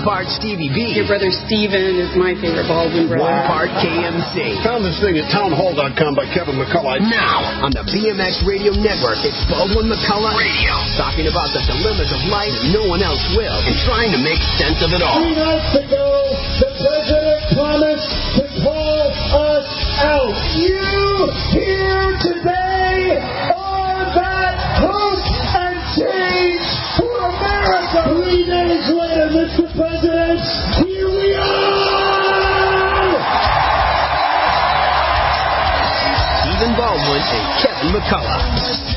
part Stevie B. Your brother Steven is my favorite Baldwin brother. 1 part KMC. Found this thing at townhall.com by Kevin McCullough. Now, on the BMX Radio Network, it's Baldwin McCullough Radio. Talking about the dilemmas of life and no one else will. And trying to make sense of it all. 3 nights ago, the president promised to call us out. You here today are that hope and change for America. 3 days later, Mr. President, here we are! Stephen Baldwin and Kevin McCullough.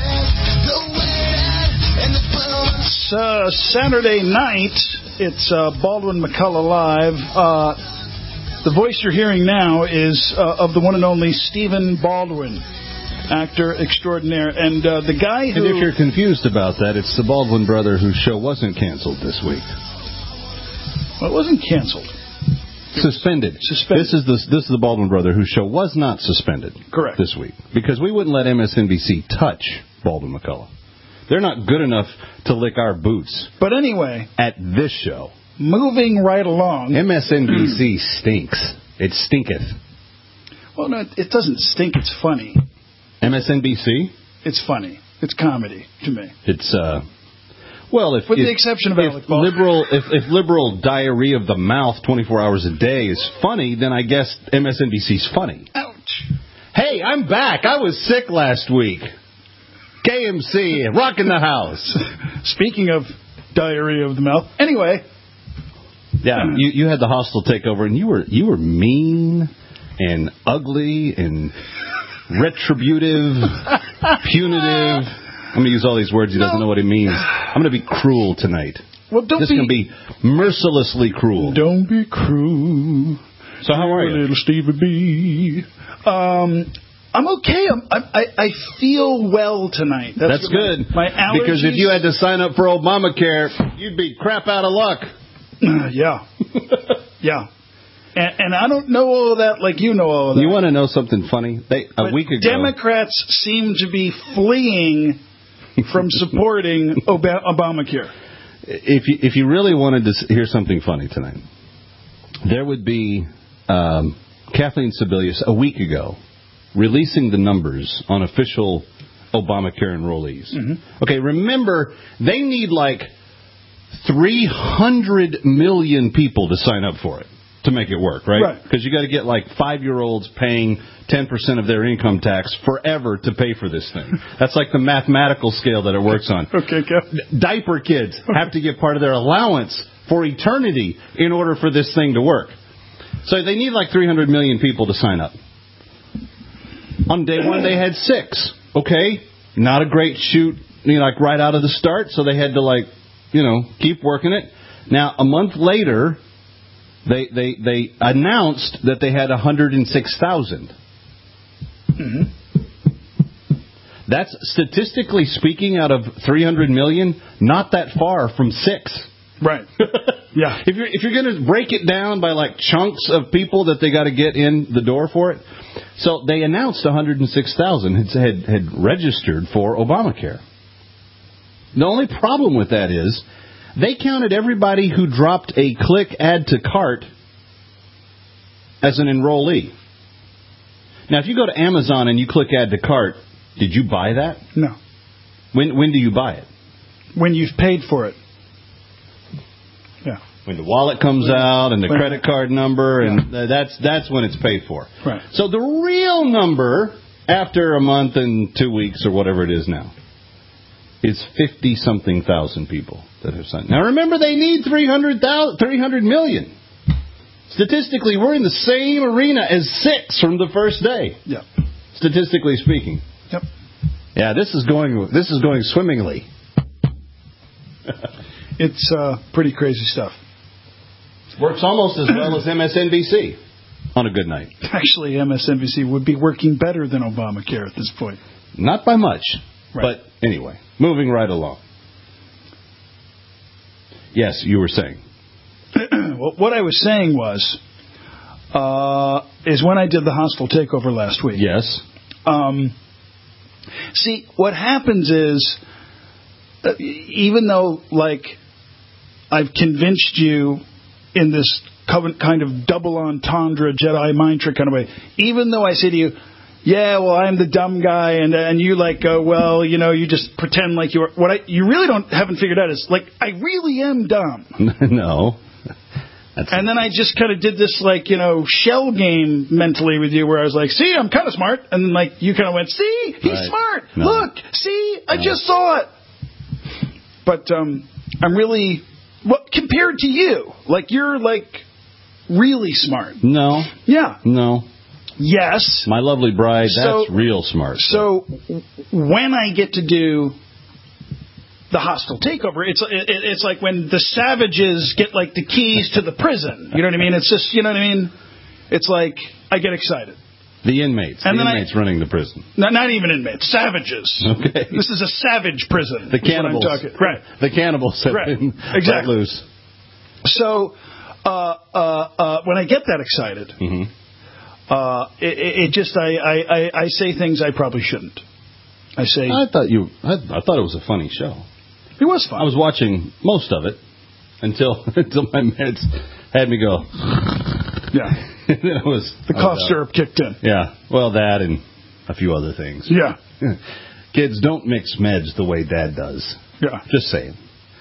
It's Saturday night. It's Baldwin McCullough Live. The voice you're hearing now is of the one and only Stephen Baldwin, actor extraordinaire. And the guy who... And if you're confused about that, it's the Baldwin brother whose show wasn't canceled this week. Well, it wasn't canceled. Suspended. This is the Baldwin brother whose show was not suspended. Correct. This week. Because we wouldn't let MSNBC touch Baldwin McCullough. They're not good enough to lick our boots. But anyway... At this show. Moving right along... MSNBC stinks. It stinketh. Well, no, it doesn't stink. It's funny. MSNBC? It's funny. It's comedy to me. It's, well, if... With the exception of Alec Baldwin. If liberal diarrhea of the mouth 24 hours a day is funny, then I guess MSNBC's funny. Ouch. Hey, I'm back. I was sick last week. KMC, rocking the house. Speaking of diarrhea of the mouth. Anyway. Yeah, you had the hostile takeover, and you were mean and ugly and retributive, punitive. I'm going to use all these words. He doesn't know what it means. I'm going to be cruel tonight. Well, don't Just going to be mercilessly cruel. Don't be cruel. So how are you? Little Stevie B. I'm okay. I feel well tonight. That's good. My allergies... Because if you had to sign up for Obamacare, you'd be crap out of luck. Yeah. Yeah. And I don't know all of that like you know all of that. You want to know something funny? A week ago... Democrats seem to be fleeing from supporting Obamacare. If you really wanted to hear something funny tonight, there would be Kathleen Sebelius a week ago releasing the numbers on official Obamacare enrollees. Mm-hmm. Okay, remember, they need like 300 million people to sign up for it to make it work, right? Right. Because you got to get like 5-year-olds paying 10% of their income tax forever to pay for this thing. That's like the mathematical scale that it works on. Okay, Kev. Diaper kids have to get part of their allowance for eternity in order for this thing to work. So they need like 300 million people to sign up. On day one, they had 6. Okay, not a great shoot, like right out of the start. So they had to keep working it. Now a month later, they announced that they had 106,000. Mm-hmm. That's statistically speaking, out of 300 million, not that far from 6. Right. Yeah. If you're going to break it down by like chunks of people that they got to get in the door for it, so they announced 106,000 had registered for Obamacare. The only problem with that is they counted everybody who dropped a click add to cart as an enrollee. Now, if you go to Amazon and you click add to cart, did you buy that? No. When do you buy it? When you've paid for it. Yeah. When the wallet comes out and the credit card number, and that's when it's paid for. Right. So the real number after a month and 2 weeks or whatever it is now is 50-something thousand people that have signed. Now remember, they need 300 million. Statistically, we're in the same arena as 6 from the first day. Yeah. Statistically speaking. Yep. Yeah, this is going swimmingly. It's pretty crazy stuff. Works almost as well as MSNBC on a good night. Actually, MSNBC would be working better than Obamacare at this point. Not by much. Right. But anyway, moving right along. Yes, you were saying. Well, what I was saying was, is when I did the hostile takeover last week. Yes. See, what happens is, even though, like, I've convinced you in this kind of double entendre Jedi mind trick kind of way. Even though I say to you, yeah, well, I'm the dumb guy, and you like go, well, you know, you just pretend like you are. You really haven't figured out is like I really am dumb. No. And then I just kind of did this like, you know, shell game mentally with you where I was like, see, I'm kind of smart, and then like you kind of went, see, he's smart. No. Look, see, I just saw it. But I'm really compared to you, like you're like really smart. No. Yeah. No. Yes. My lovely bride, that's real smart. So when I get to do the hostile takeover, it's like when the savages get like the keys to the prison. You know what I mean? It's just, you know what I mean? It's like I get excited. The inmates. The inmates running the prison. Not even inmates. Savages. Okay. This is a savage prison. The cannibals. Right. The cannibals have been let loose. So when I get that excited... Mm-hmm. I say things I probably shouldn't. I thought it was a funny show. It was fun. I was watching most of it until my meds had me go. Yeah. The cough syrup kicked in. Yeah. Well, that and a few other things. Yeah. Kids, don't mix meds the way Dad does. Yeah. Just saying.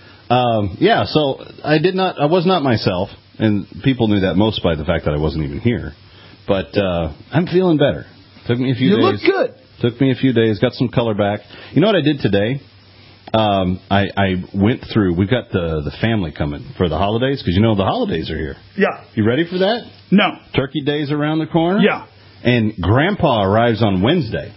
So I was not myself, and people knew that most by the fact that I wasn't even here. But I'm feeling better. Took me a few days. You look good. Took me a few days. Got some color back. You know what I did today? I went through. We've got the family coming for the holidays because you know the holidays are here. Yeah. You ready for that? No. Turkey Day's around the corner. Yeah. And Grandpa arrives on Wednesday.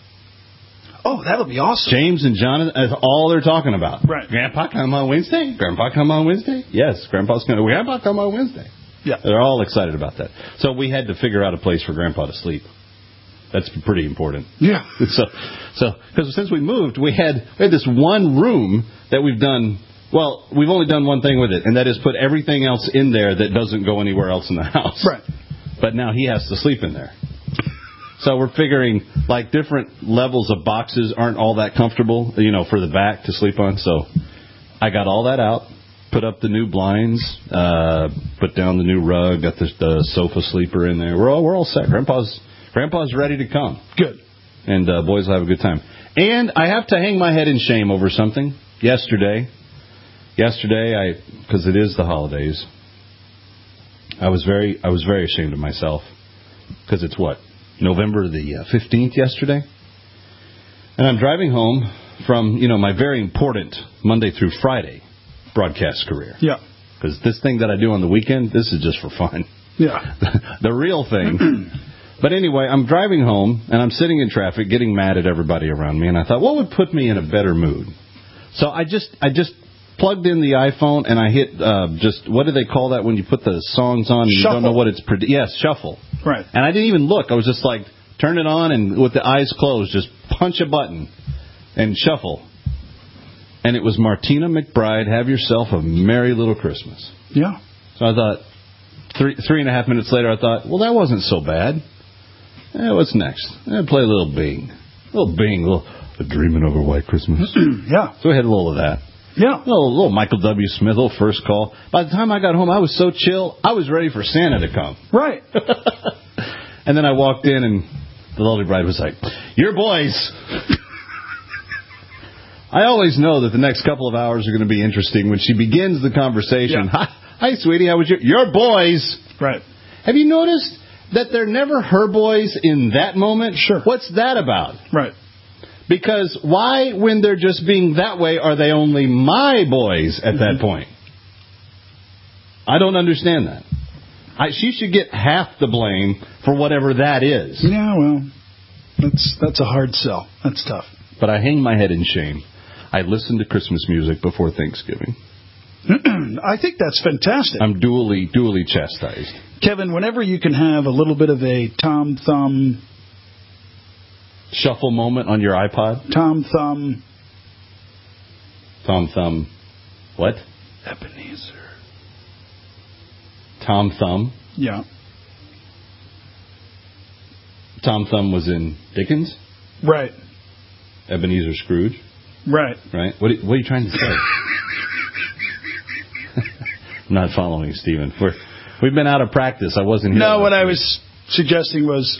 Oh, that'll be awesome. James and Jonathan, that's all they're talking about. Right. Grandpa come on Wednesday? Grandpa come on Wednesday? Yes, Grandpa come on Wednesday. Yeah. They're all excited about that. So we had to figure out a place for Grandpa to sleep. That's pretty important. Yeah. So because since we moved, we had this one room that we've done. Well, we've only done one thing with it, and that is put everything else in there that doesn't go anywhere else in the house. Right. But now he has to sleep in there. So we're figuring like different levels of boxes aren't all that comfortable, you know, for the back to sleep on. So I got all that out. Put up the new blinds, put down the new rug, got the sofa sleeper in there. We're all set. Grandpa's ready to come. Good. And boys will have a good time. And I have to hang my head in shame over something. Yesterday, because it is the holidays, I was very ashamed of myself because it's November the 15th yesterday, and I'm driving home from my very important Monday through Friday broadcast career. Yeah. Because this thing that I do on the weekend, this is just for fun. Yeah. The real thing. But anyway, I'm driving home, and I'm sitting in traffic getting mad at everybody around me, and I thought, what would put me in a better mood? So I just plugged in the iPhone, and I hit what do they call that when you put the songs on and you don't know what it's... Yes, shuffle. Right. And I didn't even look. I was just like, turn it on, and with the eyes closed, just punch a button and shuffle. And it was Martina McBride, Have Yourself a Merry Little Christmas. Yeah. So I thought, 3.5 minutes later, I thought, well, that wasn't so bad. What's next? Play a little Bing. A Dreaming Over White Christmas. Yeah. So we had a little of that. Yeah. A little Michael W. Smith, a little First Call. By the time I got home, I was so chill, I was ready for Santa to come. Right. And then I walked in, and the lovely bride was like, your boys... I always know that the next couple of hours are going to be interesting when she begins the conversation. Yeah. Hi, sweetie, how was your boys? Right. Have you noticed that they're never her boys in that moment? Sure. What's that about? Right. Because why, when they're just being that way, are they only my boys at that point? I don't understand that. She should get half the blame for whatever that is. Yeah, well, that's a hard sell. That's tough. But I hang my head in shame. I listen to Christmas music before Thanksgiving. I think that's fantastic. I'm duly chastised. Kevin, whenever you can have a little bit of a Tom Thumb... shuffle moment on your iPod? Tom Thumb... What? Ebenezer. Tom Thumb? Yeah. Tom Thumb was in Dickens? Right. Ebenezer Scrooge? Right. Right? What are you trying to say? not following, Stephen. We've been out of practice. I wasn't here. No, what I was suggesting was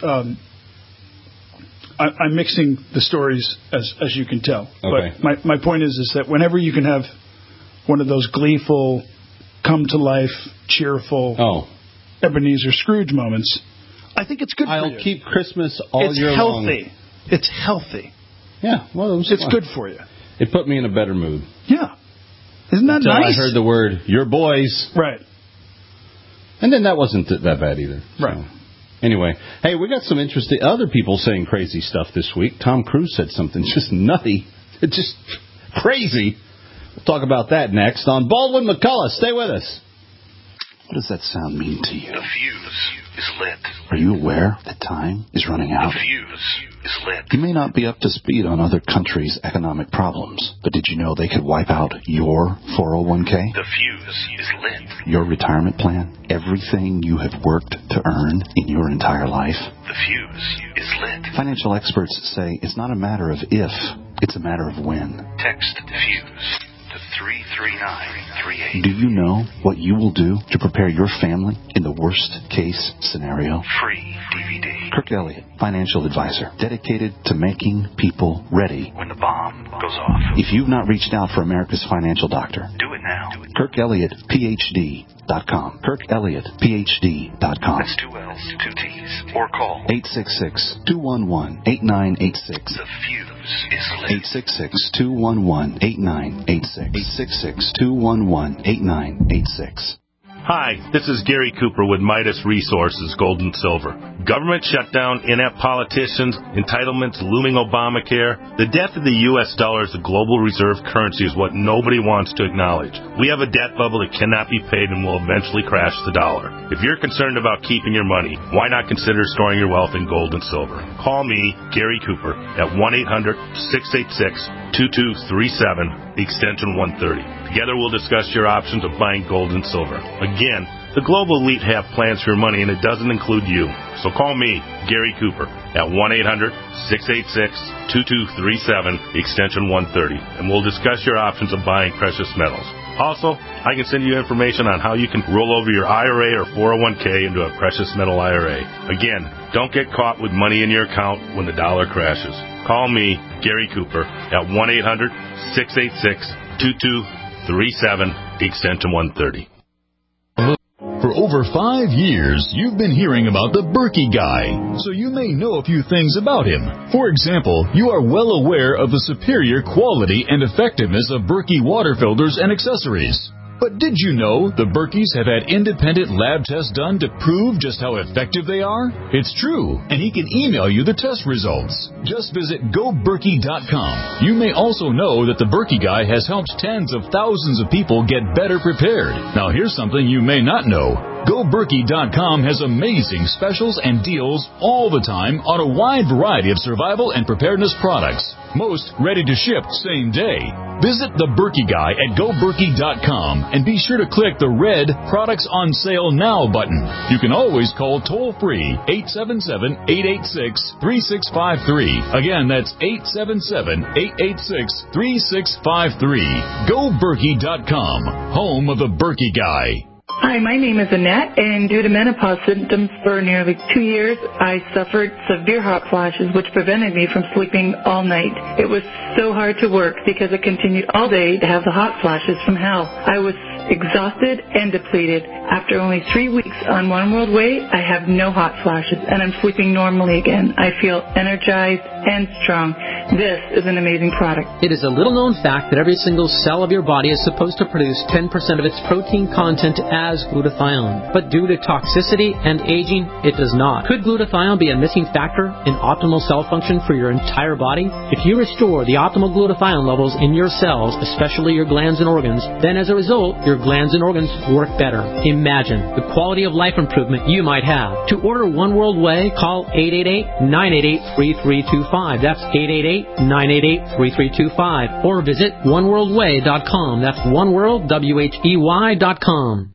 I'm mixing the stories, as you can tell. Okay. But my point is that whenever you can have one of those gleeful, come-to-life, cheerful Ebenezer Scrooge moments, I think it's good for you. I'll keep Christmas all year long. It's healthy. Yeah, well, it's good for you. It put me in a better mood. Yeah. Isn't that Until nice? I heard the word, your boys. Right. And then that wasn't that bad either. Right. So. Anyway, hey, we got some interesting other people saying crazy stuff this week. Tom Cruise said something just nutty. It's just crazy. We'll talk about that next on Baldwin McCullough. Stay with us. What does that sound mean to you? The fuse is lit. Are you aware that time is running out? The fuse is lit. You may not be up to speed on other countries' economic problems, but did you know they could wipe out your 401k? The fuse is lit. Your retirement plan? Everything you have worked to earn in your entire life? The fuse is lit. Financial experts say it's not a matter of if, it's a matter of when. Text fuse to 33938. Do you know what you will do to prepare your family in the worst case scenario? Free DVD. Kirk Elliott, financial advisor, dedicated to making people ready when the bomb goes off. If you've not reached out for America's financial doctor, do it now. KirkElliottPhD.com. KirkElliottPhD.com. That's 2 L's, 2 T's. Or call 866-211-8986. The fuse is lit. 866-211-8986. 866-211-8986. Hi, this is Gary Cooper with Midas Resources, Gold and Silver. Government shutdown, inept politicians, entitlements, looming Obamacare. The death of the U.S. dollar as a global reserve currency is what nobody wants to acknowledge. We have a debt bubble that cannot be paid and will eventually crash the dollar. If you're concerned about keeping your money, why not consider storing your wealth in gold and silver? Call me, Gary Cooper, at 1-800-686-2237, extension 130. Together we'll discuss your options of buying gold and silver. Again, the global elite have plans for your money, and it doesn't include you. So call me, Gary Cooper, at 1-800-686-2237, extension 130, and we'll discuss your options of buying precious metals. Also, I can send you information on how you can roll over your IRA or 401k into a precious metal IRA. Again, don't get caught with money in your account when the dollar crashes. Call me, Gary Cooper, at 1-800-686-2237, extension 130. For over 5 years, you've been hearing about the Berkey Guy, so you may know a few things about him. For example, you are well aware of the superior quality and effectiveness of Berkey water filters and accessories. But did you know the Berkeys have had independent lab tests done to prove just how effective they are? It's true, and he can email you the test results. Just visit GoBerkey.com. You may also know that the Berkey Guy has helped tens of thousands of people get better prepared. Now here's something you may not know. GoBerkey.com has amazing specials and deals all the time on a wide variety of survival and preparedness products. Most ready to ship same day. Visit the Berkey Guy at GoBerkey.com and be sure to click the red Products on Sale Now button. You can always call toll-free 877-886-3653. Again, that's 877-886-3653. GoBerkey.com, home of the Berkey Guy. Hi, my name is Annette, and due to menopause symptoms for nearly 2 years, I suffered severe hot flashes, which prevented me from sleeping all night. It was so hard to work because I continued all day to have the hot flashes from hell. I was exhausted and depleted. After only 3 weeks on One World Way, I have no hot flashes, and I'm sleeping normally again. I feel energized and strong. This is an amazing product. It is a little-known fact that every single cell of your body is supposed to produce 10% of its protein content as glutathione. But due to toxicity and aging, it does not. Could glutathione be a missing factor in optimal cell function for your entire body? If you restore the optimal glutathione levels in your cells, especially your glands and organs, then as a result, your glands and organs work better. Imagine the quality of life improvement you might have. To order One World Way, call 888-988-3325. That's 888-988-3325. Or visit oneworldway.com. That's oneworldwhey.com.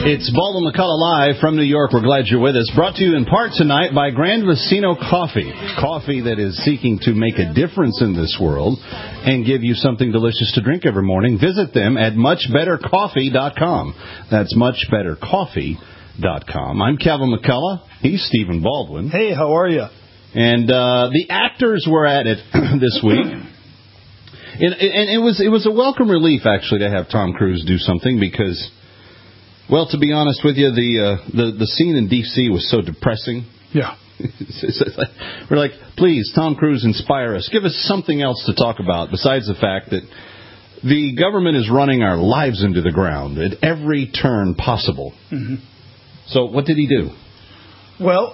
It's Baldwin McCullough live from New York. We're glad you're with us. Brought to you in part tonight by Grand Vicino Coffee. Coffee that is seeking to make a difference in this world and give you something delicious to drink every morning. Visit them at muchbettercoffee.com. That's muchbettercoffee.com. I'm Kevin McCullough. He's Stephen Baldwin. Hey, how are you? And the actors were at it this week. And it was a welcome relief, actually, to have Tom Cruise do something because... Well, to be honest with you, the scene in D.C. was so depressing. Yeah. We're like, please, Tom Cruise, inspire us. Give us something else to talk about besides the fact that the government is running our lives into the ground at every turn possible. Mm-hmm. So what did he do? Well,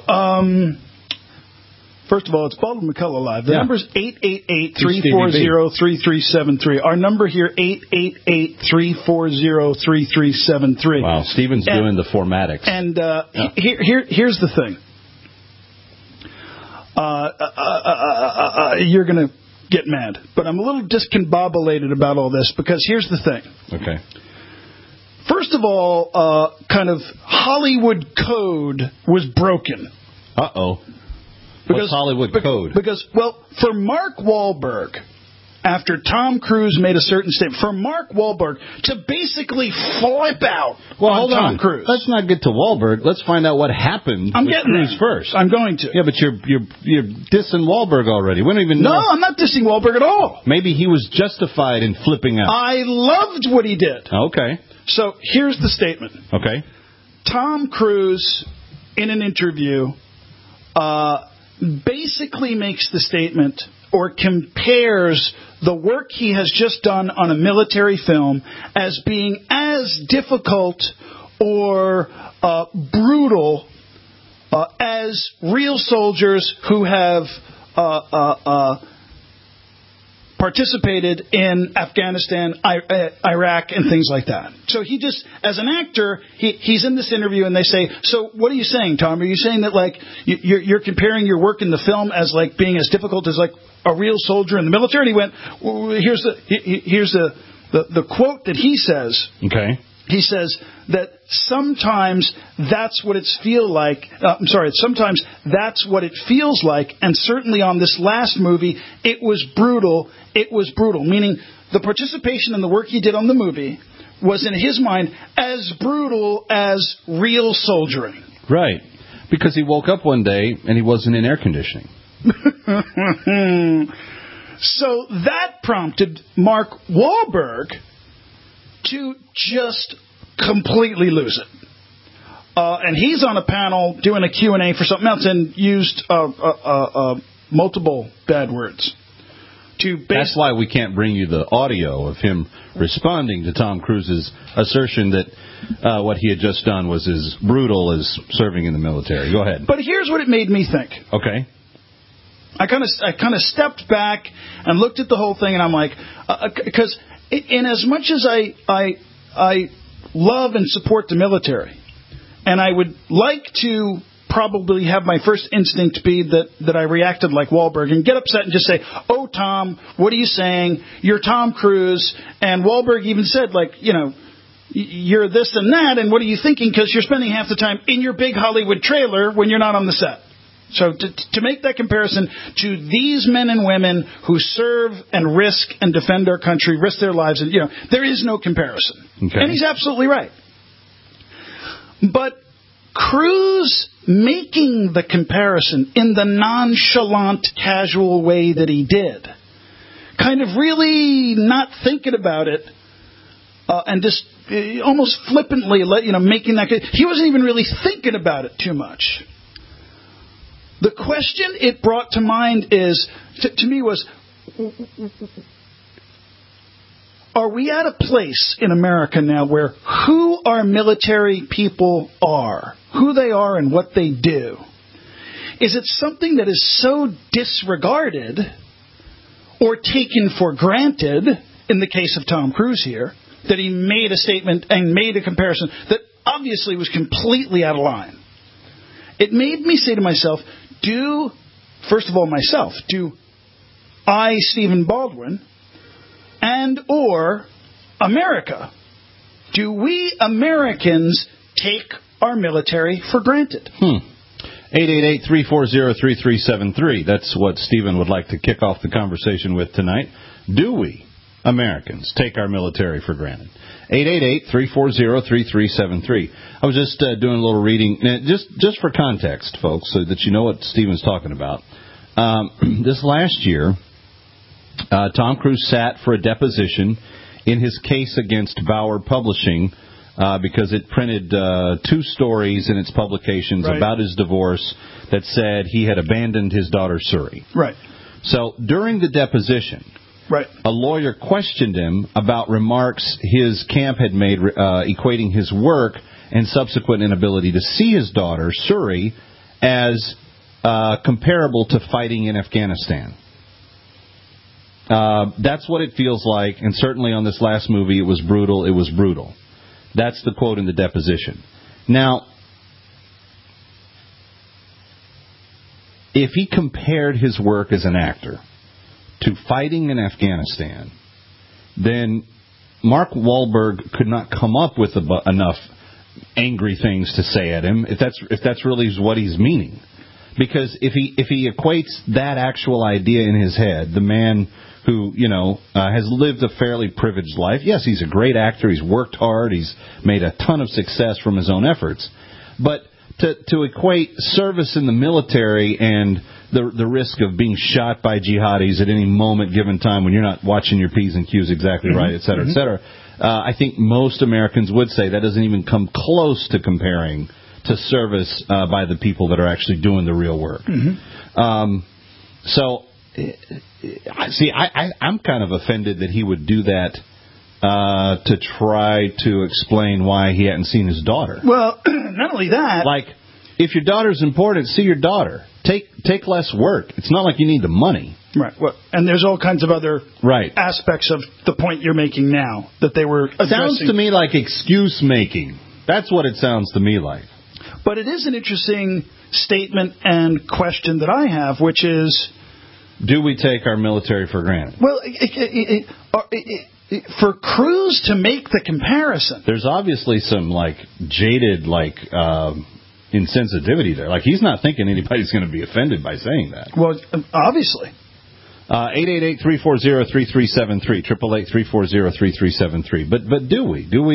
first of all, it's Baldwin McCullough Live. The number is 888-340-3373. Our number here, 888-340-3373. Wow, Stephen's doing the formatics. And here's the thing. You're going to get mad. But I'm a little discombobulated about all this because here's the thing. Okay. First of all, kind of Hollywood code was broken. Uh-oh. What's Hollywood code? Because, well, for Mark Wahlberg, after Tom Cruise made a certain statement, for Mark Wahlberg to basically flip out on Tom Cruise. Let's not get to Wahlberg. Let's find out what happened with Cruise first. I'm going to. Yeah, but you're dissing Wahlberg already. We don't even know. No, I'm not dissing Wahlberg at all. Maybe he was justified in flipping out. I loved what he did. Okay. So here's the statement. Okay. Tom Cruise, in an interview, basically makes the statement or compares the work he has just done on a military film as being as difficult or brutal as real soldiers who have participated in Afghanistan, Iraq, and things like that. So he just, as an actor, he's in this interview and they say, so what are you saying, Tom? Are you saying that like you're comparing your work in the film as like being as difficult as like a real soldier in the military? And he went, well, here's the quote that he says. Okay. He says that sometimes that's what it feels like. Sometimes that's what it feels like, and certainly on this last movie, it was brutal. It was brutal, meaning the participation in the work he did on the movie was, in his mind, as brutal as real soldiering. Right, because he woke up one day and he wasn't in air conditioning. So that prompted Mark Wahlberg to just completely lose it. And he's on a panel doing a Q&A for something else and used multiple bad words. That's why we can't bring you the audio of him responding to Tom Cruise's assertion that what he had just done was as brutal as serving in the military. Go ahead. But here's what it made me think. Okay. I kind of stepped back and looked at the whole thing, and I'm like, because in as much as I love and support the military, and I would like to probably have my first instinct be that I reacted like Wahlberg and get upset and just say, oh, Tom, what are you saying? You're Tom Cruise. And Wahlberg even said, like, you know, you're this and that, and what are you thinking? Because you're spending half the time in your big Hollywood trailer when you're not on the set. So to make that comparison to these men and women who serve and risk and defend our country, risk their lives, and there is no comparison. Okay. And he's absolutely right. But Cruise making the comparison in the nonchalant, casual way that he did, kind of really not thinking about it, and just almost flippantly, making that. He wasn't even really thinking about it too much. The question it brought to mind is, to me, was, are we at a place in America now where who our military people are, who they are and what they do, is it something that is so disregarded or taken for granted, in the case of Tom Cruise here, that he made a statement and made a comparison that obviously was completely out of line? It made me say to myself, do I, Stephen Baldwin, and or America, do we Americans take our military for granted? 888-340-3373. That's what Stephen would like to kick off the conversation with tonight. Do we, Americans, take our military for granted? 888-340-3373. I was just doing a little reading, just for context, folks, so that you know what Stephen's talking about. This last year, Tom Cruise sat for a deposition in his case against Bauer Publishing because it printed 2 stories in its publications about his divorce that said he had abandoned his daughter Suri. Right. So during the deposition, a lawyer questioned him about remarks his camp had made equating his work and subsequent inability to see his daughter Suri as comparable to fighting in Afghanistan. That's what it feels like, and certainly on this last movie, it was brutal. It was brutal. That's the quote in the deposition. Now, if he compared his work as an actor to fighting in Afghanistan, then Mark Wahlberg could not come up with enough angry things to say at him, if that's really what he's meaning. Because if he equates that actual idea in his head, the man who, has lived a fairly privileged life. Yes, he's a great actor. He's worked hard. He's made a ton of success from his own efforts. But to equate service in the military and the risk of being shot by jihadis at any moment given time when you're not watching your P's and Q's exactly right, et cetera, I think most Americans would say that doesn't even come close to comparing to service by the people that are actually doing the real work. See, I'm kind of offended that he would do that to try to explain why he hadn't seen his daughter. Well, not only that. Like, if your daughter's important, see your daughter. Take less work. It's not like you need the money. Right. Well, and there's all kinds of other aspects of the point you're making now that they were addressing. Sounds to me like excuse making. That's what it sounds to me like. But it is an interesting statement and question that I have, which is, do we take our military for granted? Well, for Cruise to make the comparison, there's obviously some jaded insensitivity there. Like, he's not thinking anybody's going to be offended by saying that. Well, obviously. 888-340-3373, 888-340-3373. But do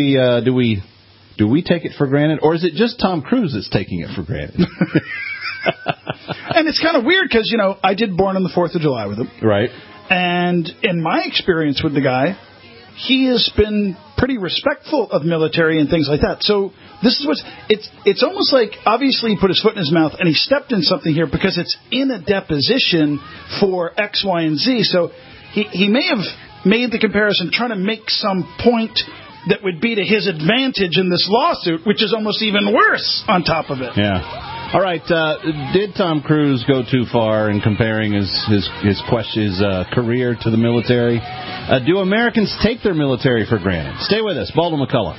we take it for granted, or is it just Tom Cruise that's taking it for granted? And it's kind of weird because, I did Born on the 4th of July with him. Right. And in my experience with the guy, he has been pretty respectful of military and things like that. So this is it's almost like, obviously, he put his foot in his mouth and he stepped in something here because it's in a deposition for X, Y, and Z. So he may have made the comparison trying to make some point that would be to his advantage in this lawsuit, which is almost even worse on top of it. Yeah. All right. Did Tom Cruise go too far in comparing his career to the military? Do Americans take their military for granted? Stay with us. Baldwin McCullough.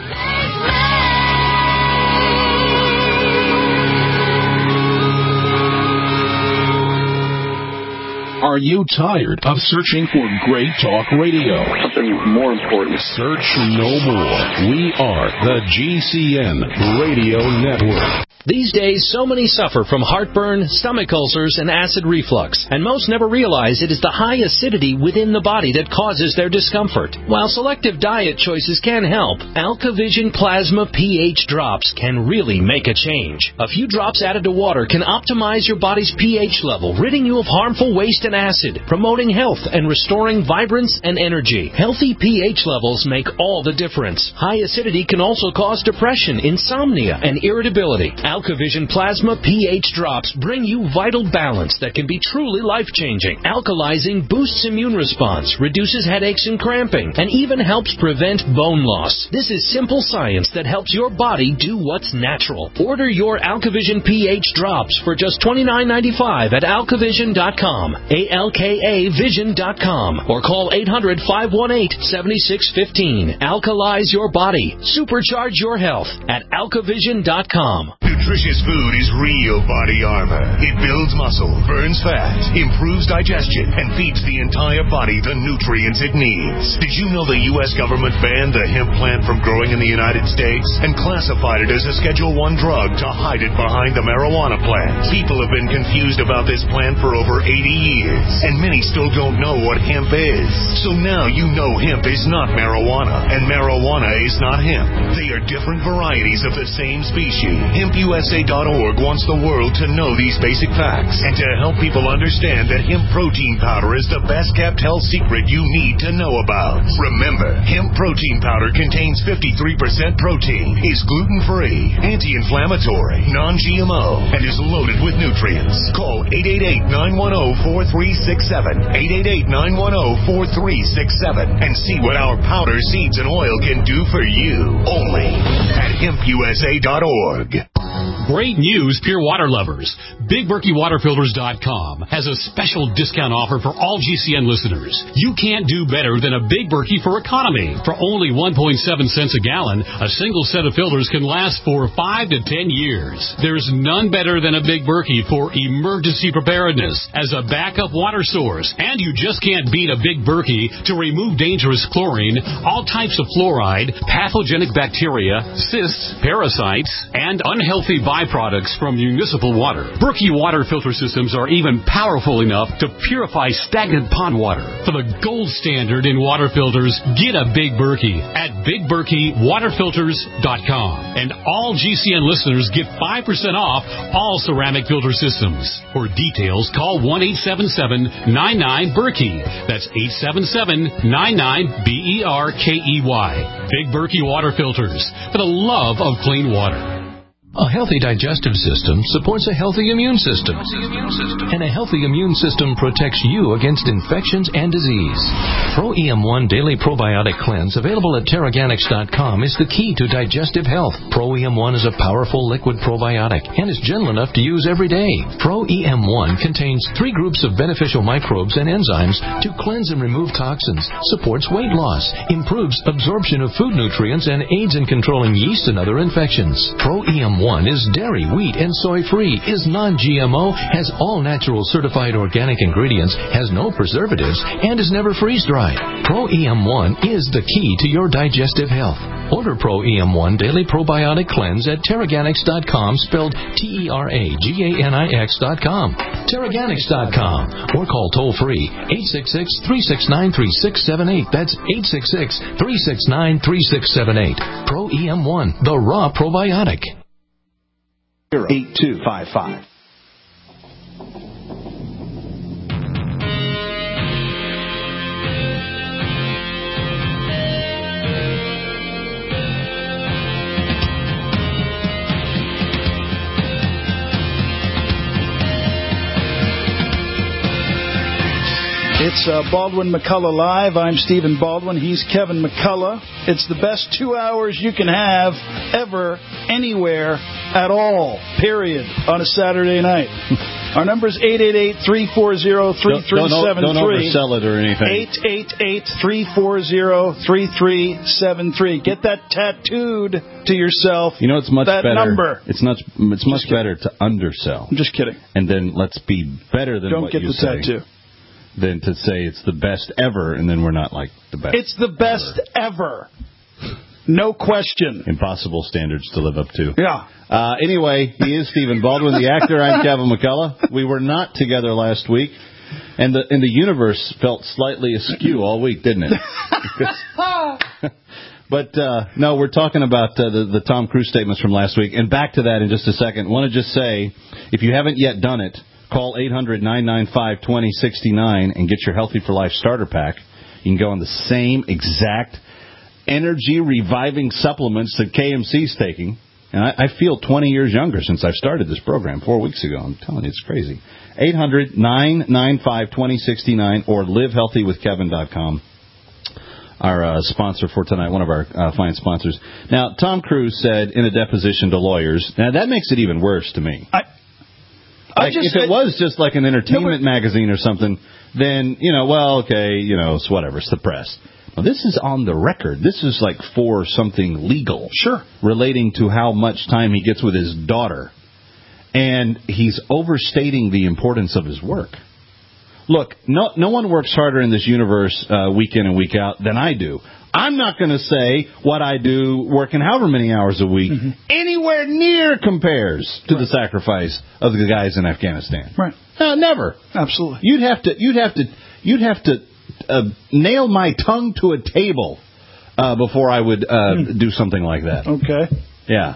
Are you tired of searching for great talk radio? Something more important. Search no more. We are the GCN Radio Network. These days, so many suffer from heartburn, stomach ulcers, and acid reflux, and most never realize it is the high acidity within the body that causes their discomfort. While selective diet choices can help, AlkaVision Plasma pH drops can really make a change. A few drops added to water can optimize your body's pH level, ridding you of harmful waste and acid, promoting health and restoring vibrance and energy. Healthy pH levels make all the difference. High acidity can also cause depression, insomnia, and irritability. AlkaVision Plasma pH drops bring you vital balance that can be truly life-changing. Alkalizing boosts immune response, reduces headaches and cramping, and even helps prevent bone loss. This is simple science that helps your body do what's natural. Order your AlkaVision pH drops for just $29.95 at alkavision.com, ALKAvision.com, or call 800-518-7615. Alkalize your body. Supercharge your health at alkavision.com. nutritious food is real body armor. It builds muscle, burns fat, improves digestion, and feeds the entire body the nutrients it needs. Did you know the U.S. government banned the hemp plant from growing in the United States and classified it as a Schedule I drug to hide it behind the marijuana plant? People have been confused about this plant for over 80 years, and many still don't know what hemp is. So now you know hemp is not marijuana, and marijuana is not hemp. They are different varieties of the same species. HempUSA.org wants the world to know these basic facts and to help people understand that hemp protein powder is the best kept health secret you need to know about. Remember, hemp protein powder contains 53% protein, is gluten-free, anti-inflammatory, non-GMO, and is loaded with nutrients. Call 888-910-4367, 888-910-4367, and see what our powder, seeds, and oil can do for you. Only at HempUSA.org. Great news, pure water lovers. BigBerkeyWaterFilters.com has a special discount offer for all GCN listeners. You can't do better than a Big Berkey for economy. For only 1.7 cents a gallon, a single set of filters can last for 5 to 10 years. There's none better than a Big Berkey for emergency preparedness as a backup water source. And you just can't beat a Big Berkey to remove dangerous chlorine, all types of fluoride, pathogenic bacteria, cysts, parasites, and unhealthy byproducts from municipal water. Berkey water filter systems are even powerful enough to purify stagnant pond water. For the gold standard in water filters, get a Big Berkey at BigBerkeyWaterFilters.com. And all GCN listeners get 5% off all ceramic filter systems. For details, call 1-877-99-BERKEY. That's 877-99-BERKEY. Big Berkey Water Filters, for the love of clean water. A healthy digestive system supports a healthy immune system. And a healthy immune system protects you against infections and disease. Pro-EM1 Daily Probiotic Cleanse, available at Teraganix.com, is the key to digestive health. Pro-EM1 is a powerful liquid probiotic and is gentle enough to use every day. Pro-EM1 contains 3 groups of beneficial microbes and enzymes to cleanse and remove toxins, supports weight loss, improves absorption of food nutrients, and aids in controlling yeast and other infections. Pro-EM1 is dairy, wheat, and soy-free, is non-GMO, has all-natural certified organic ingredients, has no preservatives, and is never freeze-dried. Pro-EM1 is the key to your digestive health. Order Pro-EM1 Daily Probiotic Cleanse at Teraganix.com, spelled Teraganix.com. Teraganix.com, or call toll-free 866-369-3678. That's 866-369-3678. Pro-EM1, the raw probiotic. 8255. It's Baldwin McCullough Live. I'm Stephen Baldwin. He's Kevin McCullough. It's the best 2 hours you can have ever, anywhere, at all, period, on a Saturday night. Our number is 888-340-3373. Don't oversell it or anything. 888-340-3373. Get that tattooed to yourself. You know, it's much that better. Number. It's much better to undersell. I'm just kidding. And then let's be better than Don't what get you the say. tattoo. Than to say it's the best ever, and then we're not like the best. It's the best ever. No question. Impossible standards to live up to. Yeah. Anyway, he is Stephen Baldwin, the actor. I'm Kevin McCullough. We were not together last week, and the universe felt slightly askew all week, didn't it? But no, we're talking about the Tom Cruise statements from last week, and back to that in just a second. I want to just say, if you haven't yet done it, call 800-995-2069 and get your Healthy for Life starter pack. You can go on the same exact energy-reviving supplements that KMC's taking. And I feel 20 years younger since I've started this program 4 weeks ago. I'm telling you, it's crazy. 800-995-2069 or livehealthywithkevin.com. Our sponsor for tonight, one of our fine sponsors. Now, Tom Cruise said in a deposition to lawyers, now that makes it even worse to me. If it was just like an entertainment magazine or something, then, well, okay, it's whatever, it's the press. Now, this is on the record. This is like for something legal. Sure. Relating to how much time he gets with his daughter. And he's overstating the importance of his work. Look, no one works harder in this universe week in and week out than I do. I'm not going to say what I do working however many hours a week anywhere near compares to the sacrifice of the guys in Afghanistan. Right. Never. Absolutely. You'd have to nail my tongue to a table before I would do something like that. Okay. Yeah.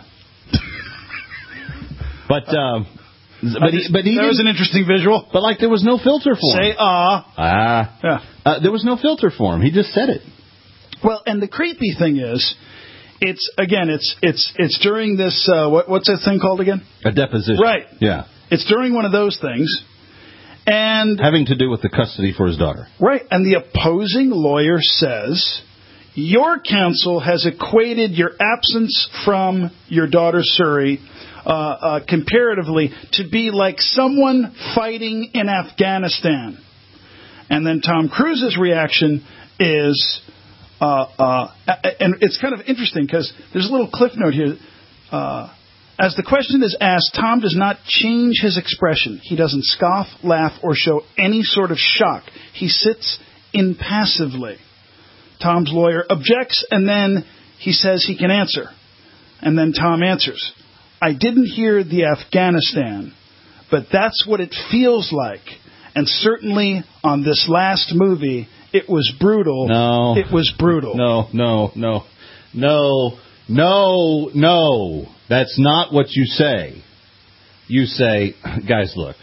But he that was an interesting visual. But like there was no filter for him. Say Yeah. There was no filter for him. He just said it. Well, and the creepy thing is, it's during this what's that thing called again? A deposition. Right. Yeah. It's during one of those things, and having to do with the custody for his daughter. Right. And the opposing lawyer says, your counsel has equated your absence from your daughter Suri comparatively to be like someone fighting in Afghanistan. And then Tom Cruise's reaction is, and it's kind of interesting because there's a little cliff note here. As the question is asked, Tom does not change his expression. He doesn't scoff, laugh, or show any sort of shock. He sits impassively. Tom's lawyer objects, and then he says he can answer. And then Tom answers, I didn't hear the Afghanistan, but that's what it feels like. And certainly on this last movie, it was brutal. No. It was brutal. No. That's not what you say. You say, guys, look,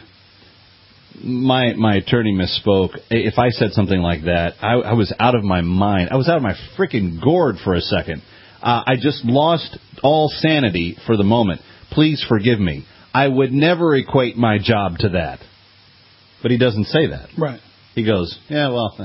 my attorney misspoke. If I said something like that, I was out of my mind. I was out of my freaking gourd for a second. I just lost all sanity for the moment. Please forgive me. I would never equate my job to that. But he doesn't say that. Right. He goes, yeah, well,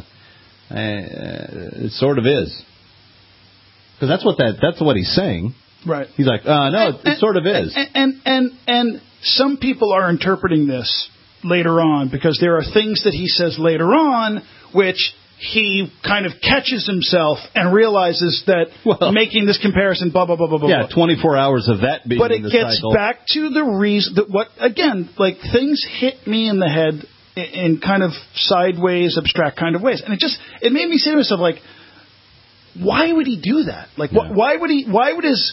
it sort of is. Because that's what he's saying. Right. He's like, no, it sort of is. And some people are interpreting this later on because there are things that he says later on which he kind of catches himself and realizes that making this comparison, blah, blah, blah, blah, blah. Yeah, 24 hours of that being But it in the gets cycle. back to the reason that like things hit me in the head in kind of sideways, abstract kind of ways. And it made me say to myself, like, why would he do that? Like, why would his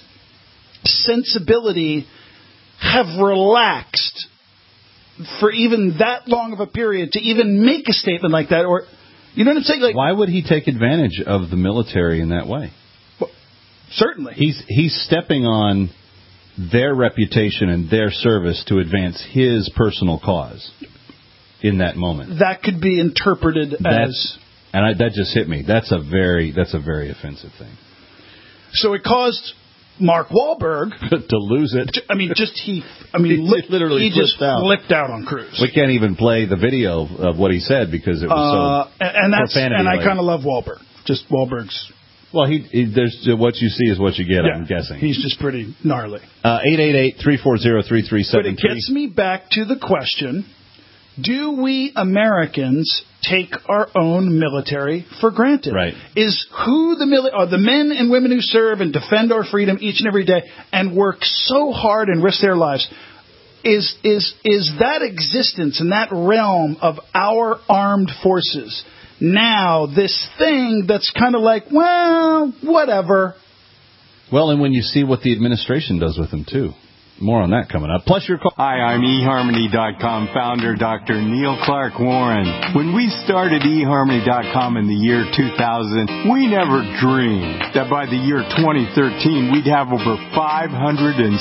sensibility have relaxed for even that long of a period to even make a statement like that? Or, you know what I'm saying? Like, why would he take advantage of the military in that way? Well, certainly. He's stepping on their reputation and their service to advance his personal cause in that moment. That could be interpreted as... And that just hit me. That's a very offensive thing. So it caused Mark Wahlberg to lose it. He literally just flipped out on Cruise. We can't even play the video of what he said because it was so profanity. And I kind of love Wahlberg. Just Wahlberg's. Well, there's what you see is what you get. Yeah, I'm guessing he's just pretty gnarly. 888-340-3373. But it gets me back to the question: do we Americans take our own military for granted? Right. Is who are the men and women who serve and defend our freedom each and every day and work so hard and risk their lives? Is that existence in that realm of our armed forces now this thing that's kind of like, well, whatever? Well, and when you see what the administration does with them, too. More on that coming up. Plus your call. Hi, I'm eHarmony.com founder Dr. Neil Clark Warren. When we started eHarmony.com in the year 2000, we never dreamed that by the year 2013 we'd have over 565,000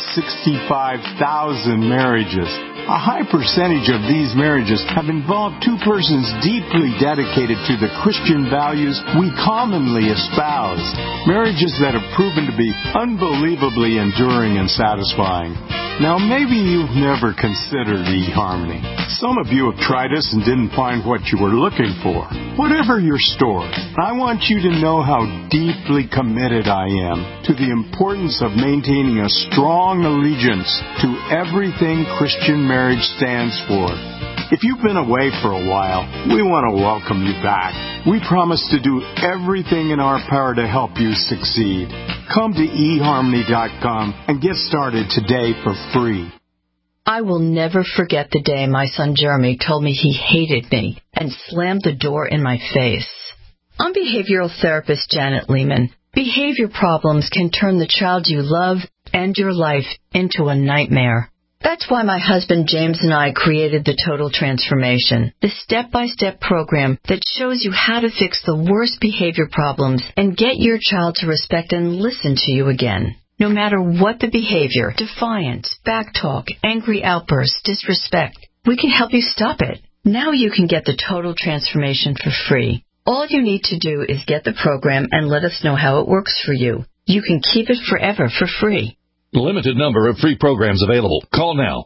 marriages. A high percentage of these marriages have involved two persons deeply dedicated to the Christian values we commonly espouse. Marriages that have proven to be unbelievably enduring and satisfying. Now, maybe you've never considered eHarmony. Some of you have tried us and didn't find what you were looking for. Whatever your story, I want you to know how deeply committed I am to the importance of maintaining a strong allegiance to everything Christian marriage stands for. If you've been away for a while, we want to welcome you back. We promise to do everything in our power to help you succeed. Come to eHarmony.com and get started today for free. I will never forget the day my son Jeremy told me he hated me and slammed the door in my face. I'm behavioral therapist Janet Lehman. Behavior problems can turn the child you love and your life into a nightmare. That's why my husband James and I created the Total Transformation, the step-by-step program that shows you how to fix the worst behavior problems and get your child to respect and listen to you again. No matter what the behavior, defiant, backtalk, angry outbursts, disrespect, we can help you stop it. Now you can get the Total Transformation for free. All you need to do is get the program and let us know how it works for you. You can keep it forever for free. Limited number of free programs available. Call now.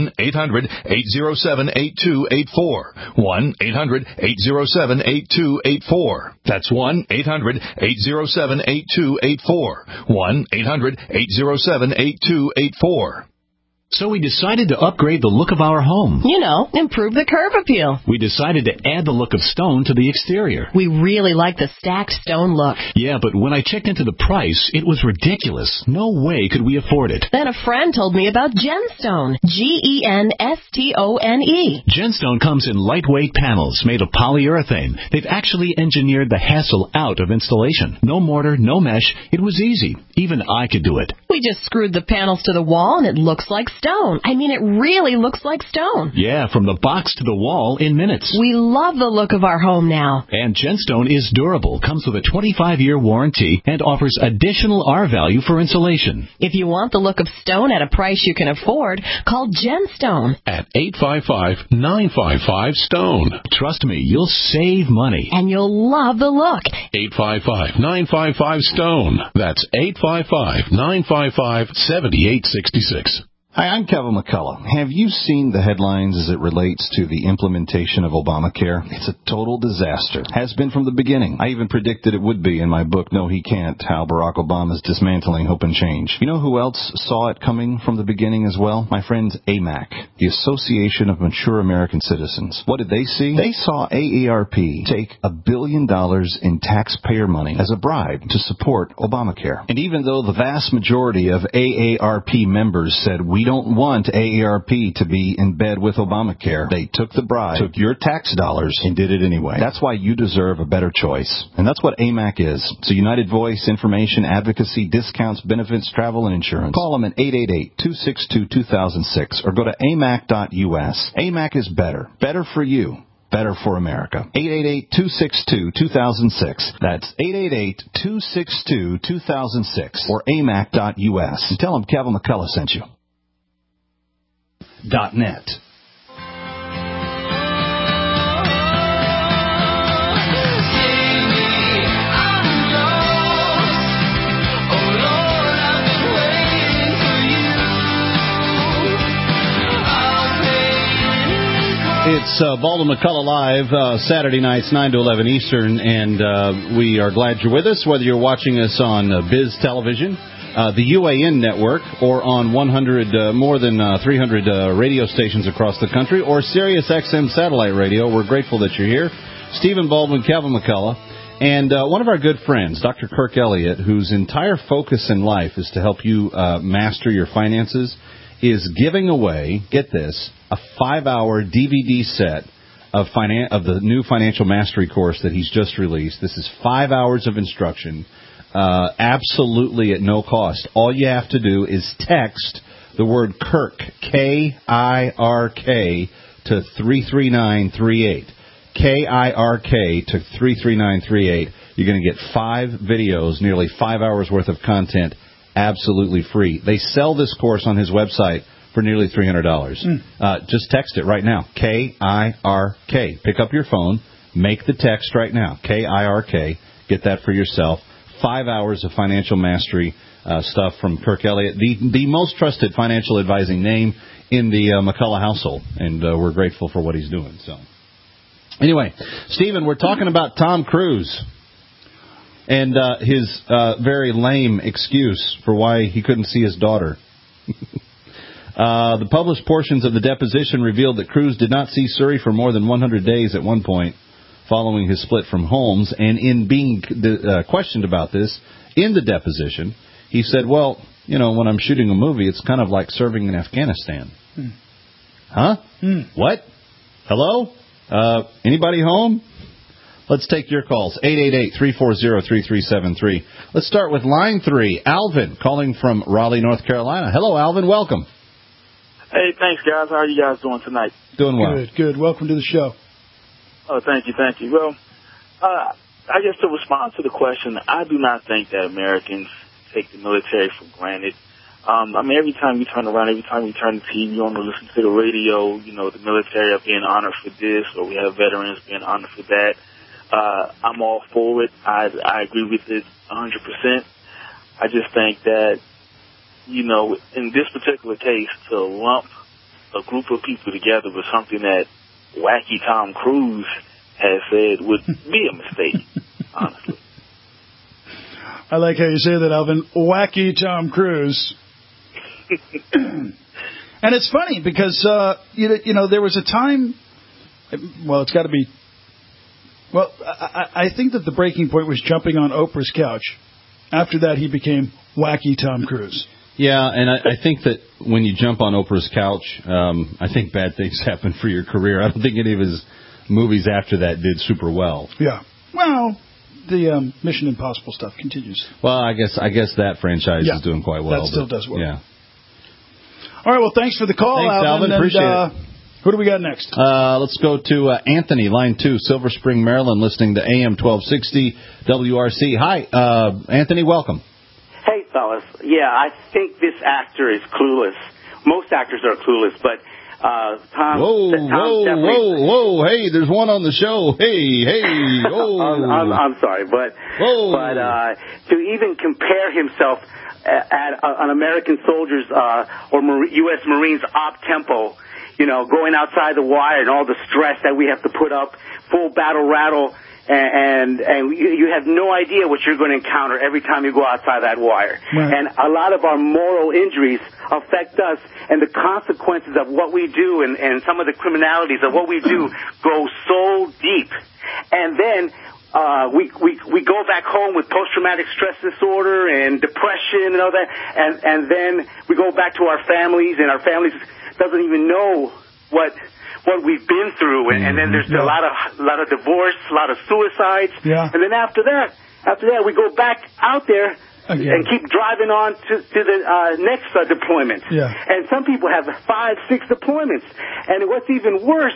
1-800-807-8284. 1-800-807-8284. That's 1-800-807-8284. 1-800-807-8284. So we decided to upgrade the look of our home. You know, improve the curb appeal. We decided to add the look of stone to the exterior. We really like the stacked stone look. Yeah, but when I checked into the price, it was ridiculous. No way could we afford it. Then a friend told me about Genstone. Genstone. Genstone comes in lightweight panels made of polyurethane. They've actually engineered the hassle out of installation. No mortar, no mesh. It was easy. Even I could do it. We just screwed the panels to the wall and it looks like stone. I mean, it really looks like stone. Yeah, from the box to the wall in minutes. We love the look of our home now. And Genstone is durable, comes with a 25-year warranty, and offers additional R-value for insulation. If you want the look of stone at a price you can afford, call Genstone at 855-955-STONE. Trust me, you'll save money. And you'll love the look. 855-955-STONE. That's 855-955-7866. Hi, I'm Kevin McCullough. Have you seen the headlines as it relates to the implementation of Obamacare? It's a total disaster. Has been from the beginning. I even predicted it would be in my book, No He Can't, How Barack Obama's Dismantling Hope and Change. You know who else saw it coming from the beginning as well? My friends AMAC, the Association of Mature American Citizens. What did they see? They saw AARP take $1 billion in taxpayer money as a bribe to support Obamacare. And even though the vast majority of AARP members said, we don't want AARP to be in bed with Obamacare, they took the bribe, took your tax dollars, and did it anyway. That's why you deserve a better choice. And that's what AMAC is. It's a united voice, information, advocacy, discounts, benefits, travel, and insurance. Call them at 888-262-2006 or go to amac.us. AMAC is better. Better for you. Better for America. 888-262-2006. That's 888-262-2006 or amac.us. And tell them Kevin McCullough sent you. .net. It's Baldwin McCullough Live, Saturday nights, 9 to 11 Eastern, and we are glad you're with us, whether you're watching us on Biz Television, the UAN network, or on more than 300 radio stations across the country, or Sirius XM satellite radio. We're grateful that you're here. Stephen Baldwin, Kevin McCullough, and one of our good friends, Dr. Kirk Elliott, whose entire focus in life is to help you master your finances, is giving away, get this, a 5-hour DVD set of the new Financial Mastery course that he's just released. This is 5 hours of instruction, absolutely at no cost. All you have to do is text the word Kirk, K-I-R-K, to 33938. K-I-R-K to 33938. You're going to get 5 videos, nearly 5 hours worth of content, absolutely free. They sell this course on his website for nearly $300. Just text it right now. K-I-R-K. Pick up your phone. Make the text right now. K-I-R-K. Get that for yourself. 5 hours of financial mastery stuff from Kirk Elliott, the most trusted financial advising name in the McCullough household, and we're grateful for what he's doing. So, anyway, Stephen, we're talking about Tom Cruise and his very lame excuse for why he couldn't see his daughter. The published portions of the deposition revealed that Cruise did not see Suri for more than 100 days at one point following his split from Holmes, and in being questioned about this in the deposition, he said, well, when I'm shooting a movie, it's kind of like serving in Afghanistan. Huh? What? Hello? Anybody home? Let's take your calls. 888-340-3373. Let's start with line 3. Alvin, calling from Raleigh, North Carolina. Hello, Alvin. Welcome. Hey, thanks, guys. How are you guys doing tonight? Doing well. Good. Welcome to the show. Oh, thank you. Well, I guess to respond to the question, I do not think that Americans take the military for granted. Every time you turn around, every time you turn the TV on or listen to the radio, the military are being honored for this, or we have veterans being honored for that. I'm all for it. I agree with it 100%. I just think that, in this particular case, to lump a group of people together with something that wacky Tom Cruise has said would be a mistake, honestly. I like how you say that, Alvin. Wacky Tom Cruise. And it's funny because, there was a time, it's got to be, I think that the breaking point was jumping on Oprah's couch. After that, he became wacky Tom Cruise. Yeah, and I think that when you jump on Oprah's couch, I think bad things happen for your career. I don't think any of his movies after that did super well. Yeah. Well, the Mission Impossible stuff continues. Well, I guess that franchise is doing quite well. That still does well. Yeah. All right, well, thanks for the call, Thanks, Alvin. Appreciate it. Who do we got next? Let's go to Anthony, line 2, Silver Spring, Maryland, listening to AM 1260 WRC. Hi, Anthony, welcome. Hey, fellas. Yeah, I think this actor is clueless. Most actors are clueless, but Tom... Whoa, hey, there's one on the show. Hey, oh. I'm sorry, but to even compare himself at an American soldier's or U.S. Marines op tempo, going outside the wire and all the stress that we have to put up, full battle rattle, and you have no idea what you're going to encounter every time you go outside that wire. Right. And a lot of our moral injuries affect us, and the consequences of what we do and some of the criminalities of what we do go so deep. And then we go back home with post-traumatic stress disorder and depression and all that, and then we go back to our families, and our families doesn't even know what we've been through, and then there's a lot of divorce, a lot of suicides, and then after that we go back out there and keep driving on to the next deployment. Yeah. And some people have 5, 6 deployments, and what's even worse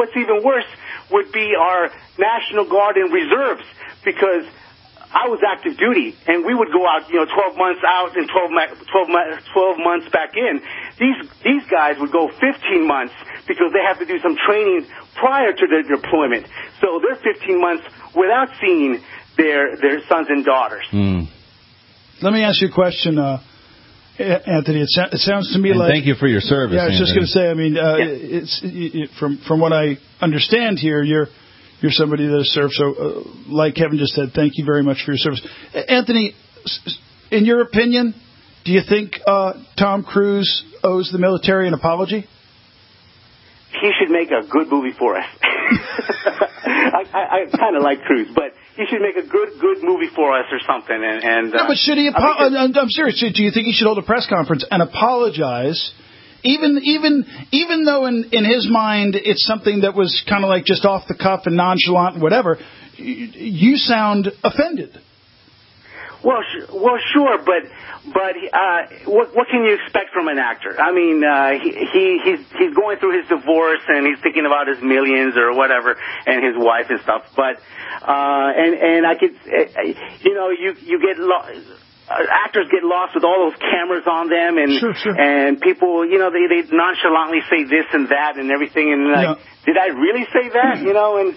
would be our National Guard and reserves, because I was active duty, and we would go out, 12 months out and 12 months back in. These guys would go 15 months because they have to do some training prior to their deployment. So they're 15 months without seeing their sons and daughters. Let me ask you a question, Anthony. It sounds to me like... Thank you for your service, Yeah, I was just going to say, it's from what I understand here, you're somebody that has served. So, like Kevin just said, thank you very much for your service. Anthony, in your opinion, do you think Tom Cruise owes the military an apology? He should make a good movie for us. I kind of like Cruise, but he should make a good movie for us or something. No, but should he? I'm serious. Do you think he should hold a press conference and apologize? Even though in his mind it's something that was kind of like just off the cuff and nonchalant and whatever, you sound offended. Well, sure, but what can you expect from an actor? I mean, he's going through his divorce and he's thinking about his millions or whatever and his wife and stuff. But and I could, you get actors get lost with all those cameras on them, and and people, they nonchalantly say this and that and everything, and did I really say that? And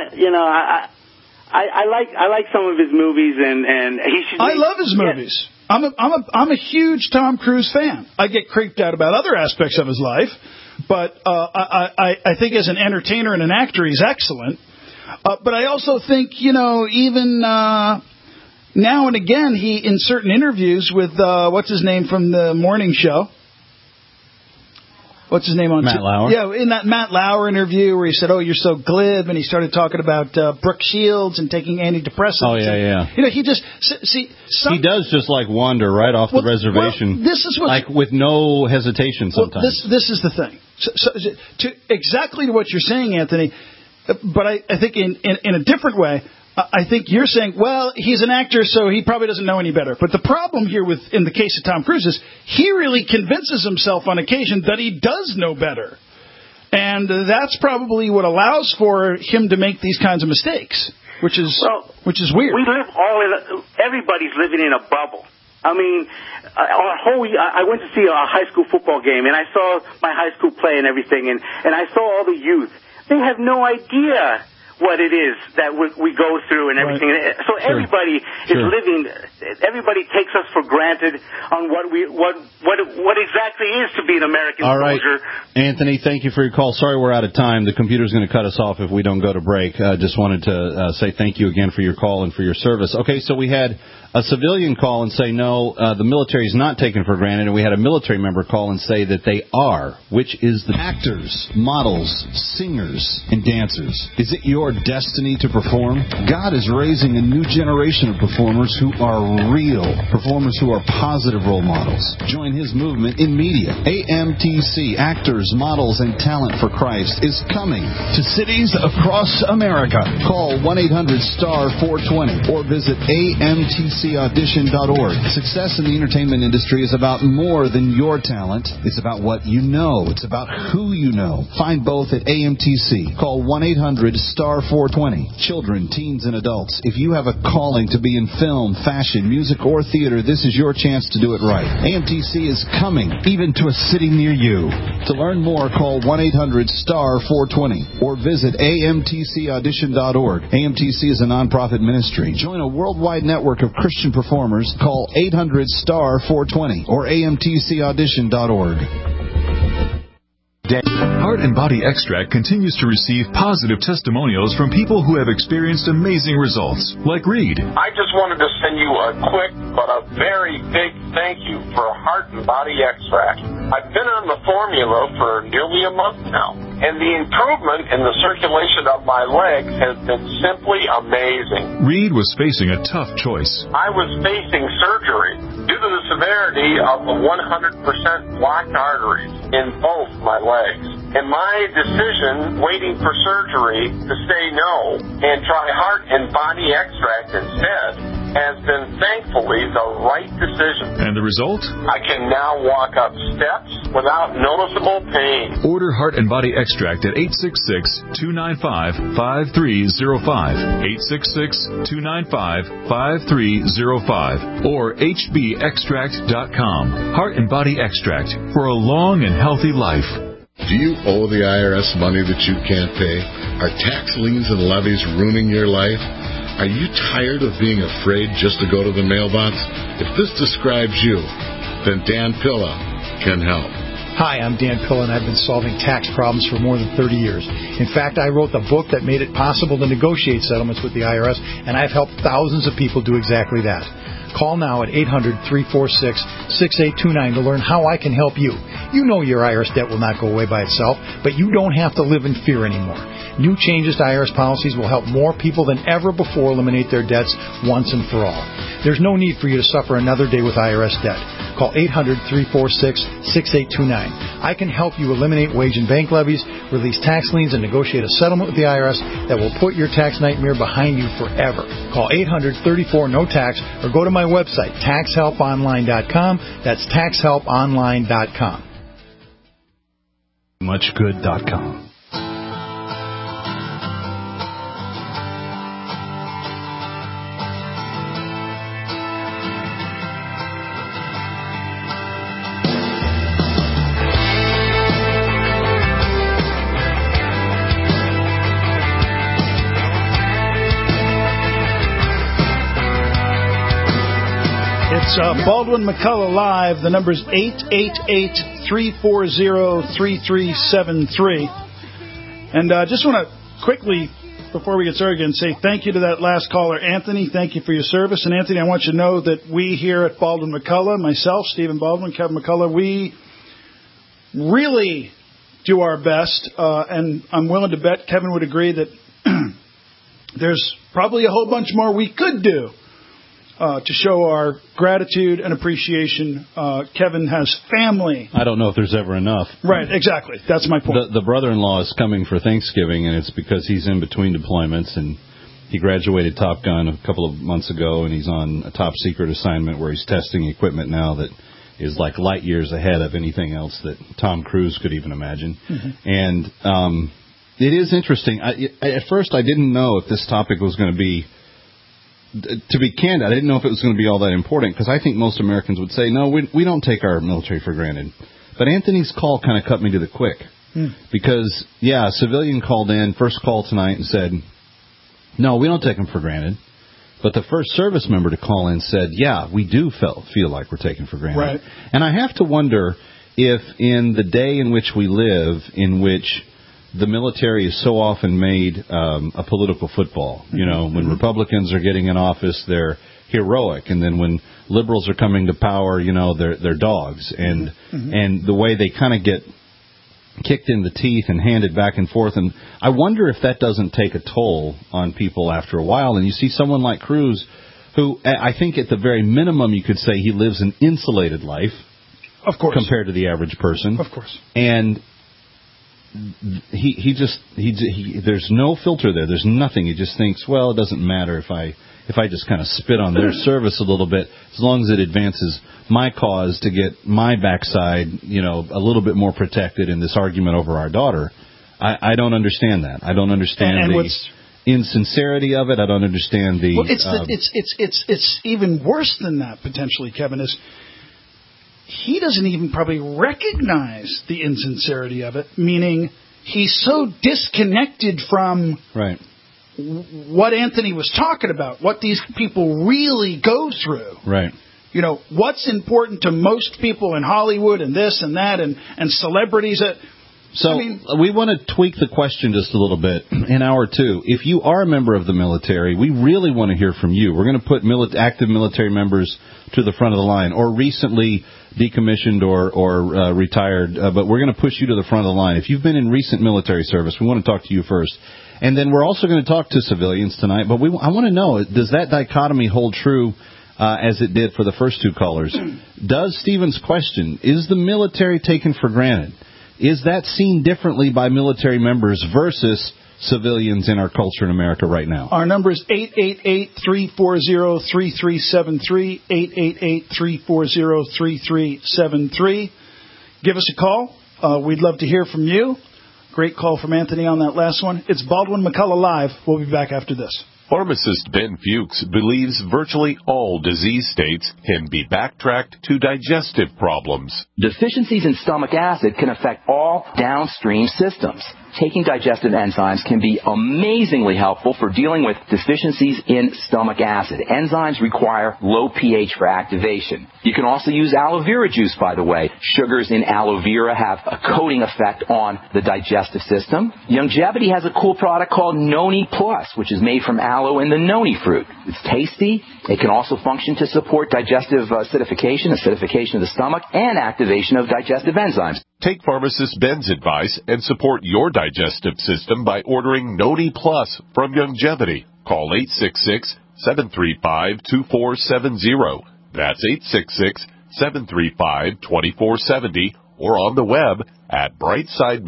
I like some of his movies, and he should. I love his movies. I'm a huge Tom Cruise fan. I get creeped out about other aspects of his life, but I think as an entertainer and an actor, he's excellent. But I also think, even now and again, he, in certain interviews with, what's his name from the morning show? What's his name on Matt Lauer? Yeah, in that Matt Lauer interview where he said, "Oh, you're so glib," and he started talking about Brooke Shields and taking antidepressants. Oh, yeah. He just he does just like wander right off the reservation. Well, this is what, like with no hesitation sometimes. This is the thing. So exactly to what you're saying, Anthony, but I think in a different way. I think you're saying, well, he's an actor, so he probably doesn't know any better. But the problem here in the case of Tom Cruise is he really convinces himself on occasion that he does know better. And that's probably what allows for him to make these kinds of mistakes, which is weird. Everybody's living in a bubble. I mean, I went to see a high school football game, and I saw my high school play and everything, and I saw all the youth. They have no idea what it is that we go through and everything. Right. So everybody is living. Everybody takes us for granted on what exactly is to be an American soldier. All right, Anthony, thank you for your call. Sorry we're out of time. The computer's going to cut us off if we don't go to break. Just wanted to say thank you again for your call and for your service. Okay, so we had a civilian call and say no, the military is not taken for granted, and we had a military member call and say that they are. Which is the actors, models, singers, and dancers? Is it your destiny to perform? God is raising a new generation of performers who are real, performers who are positive role models. Join his movement in media. AMTC, Actors, Models, and Talent for Christ, is coming to cities across America. Call 1-800-STAR-420 or visit AMTCaudition.org. Success in the entertainment industry is about more than your talent. It's about what you know. It's about who you know. Find both at AMTC. Call 1-800-STAR-420. Children, teens, and adults. If you have a calling to be in film, fashion, music, or theater, this is your chance to do it right. AMTC is coming, even to a city near you. To learn more, call 1-800-STAR-420 or visit AMTCaudition.org. AMTC is a nonprofit ministry. Join a worldwide network of Christian performers. Call 800-STAR-420 or AMTCaudition.org. Heart and Body Extract continues to receive positive testimonials from people who have experienced amazing results, like Reed. I just wanted to send you a quick but a very big thank you for Heart and Body Extract. I've been on the formula for nearly a month now, and the improvement in the circulation of my legs has been simply amazing. Reed was facing a tough choice. I was facing surgery due to the severity of the 100% blocked arteries in both my legs. And my decision, waiting for surgery, to say no and try Heart and Body Extract instead, has been thankfully the right decision. And the result? I can now walk up steps without noticeable pain. Order Heart and Body Extract at 866-295-5305, 866-295-5305, or hbextract.com. Heart and Body Extract for a long and healthy life. Do you owe the IRS money that you can't pay? Are tax liens and levies ruining your life? Are you tired of being afraid just to go to the mailbox? If this describes you, then Dan Pilla can help. Hi, I'm Dan Pilla, and I've been solving tax problems for more than 30 years. In fact, I wrote the book that made it possible to negotiate settlements with the IRS, and I've helped thousands of people do exactly that. Call now at 800-346-6829 to learn how I can help you. You know your IRS debt will not go away by itself, but you don't have to live in fear anymore. New changes to IRS policies will help more people than ever before eliminate their debts once and for all. There's no need for you to suffer another day with IRS debt. Call 800-346-6829. I can help you eliminate wage and bank levies, release tax liens, and negotiate a settlement with the IRS that will put your tax nightmare behind you forever. Call 800-34-NO-TAX or go to my website, taxhelponline.com. That's taxhelponline.com. Muchgood.com. It's Baldwin McCullough Live. The number's 888-340-3373. And just want to quickly, before we get started again, say thank you to that last caller, Anthony. Thank you for your service. And, Anthony, I want you to know that we here at Baldwin McCullough, myself, Stephen Baldwin, Kevin McCullough, we really do our best. And I'm willing to bet Kevin would agree that there's probably a whole bunch more we could do to show our gratitude and appreciation. Kevin has family. I don't know if there's ever enough. Right, exactly. That's my point. The brother-in-law is coming for Thanksgiving, and it's because he's in between deployments, and he graduated Top Gun a couple of months ago, and he's on a top-secret assignment where he's testing equipment now that is like light years ahead of anything else that Tom Cruise could even imagine. Mm-hmm. And it is interesting. At first, I didn't know if this topic was going to be, to be candid, I didn't know if it was going to be all that important, because I think most Americans would say, no, we don't take our military for granted. But Anthony's call kind of cut me to the quick. Because, yeah, a civilian called in, first call tonight, and said, no, we don't take them for granted. But the first service member to call in said, yeah, we do feel like we're taken for granted. Right. And I have to wonder if in the day in which we live, in which the military is so often made a political football. You know, when Republicans are getting in office, they're heroic, and then when liberals are coming to power, you know, they're dogs. And and the way they kind of get kicked in the teeth and handed back and forth. And I wonder if that doesn't take a toll on people after a while. And you see someone like Cruz, who I think at the very minimum you could say he lives an insulated life, of course, compared to the average person, of course, and he there's no filter there. There's nothing. He just thinks, well, it doesn't matter if I just kind of spit on their service a little bit, as long as it advances my cause to get my backside, you know, a little bit more protected in this argument over our daughter. I don't understand that. I don't understand the insincerity of it. I don't understand the. Well, it's even worse than that potentially, Kevin. Is he doesn't even probably recognize the insincerity of it, meaning he's so disconnected from what Anthony was talking about, what these people really go through. Right. You know, what's important to most people in Hollywood and this and that and celebrities. So we want to tweak the question just a little bit in hour two. If you are a member of the military, we really want to hear from you. We're going to put active military members to the front of the line, or recently decommissioned or retired, but we're going to push you to the front of the line. If you've been in recent military service, we want to talk to you first. And then we're also going to talk to civilians tonight, but I want to know, does that dichotomy hold true as it did for the first two callers? Does Stephen's question, is the military taken for granted? Is that seen differently by military members versus civilians in our culture in America right now? Our number is 888-340-3373, 888-340-3373. Give us a call. We'd love to hear from you. Great call from Anthony on that last one. It's Baldwin McCullough Live. We'll be back after this. Pharmacist Ben Fuchs believes virtually all disease states can be backtracked to digestive problems. Deficiencies in stomach acid can affect all downstream systems. Taking digestive enzymes can be amazingly helpful for dealing with deficiencies in stomach acid. Enzymes require low pH for activation. You can also use aloe vera juice, by the way. Sugars in aloe vera have a coating effect on the digestive system. Youngevity has a cool product called Noni Plus, which is made from aloe and the noni fruit. It's tasty. It can also function to support digestive acidification of the stomach, and activation of digestive enzymes. Take Pharmacist Ben's advice and support your digestive system by ordering Noni Plus from Youngevity. Call 866-735-2470. That's 866-735-2470, or on the web at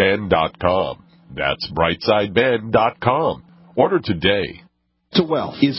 brightsideben.com. That's brightsideben.com. Order today. To Wealth is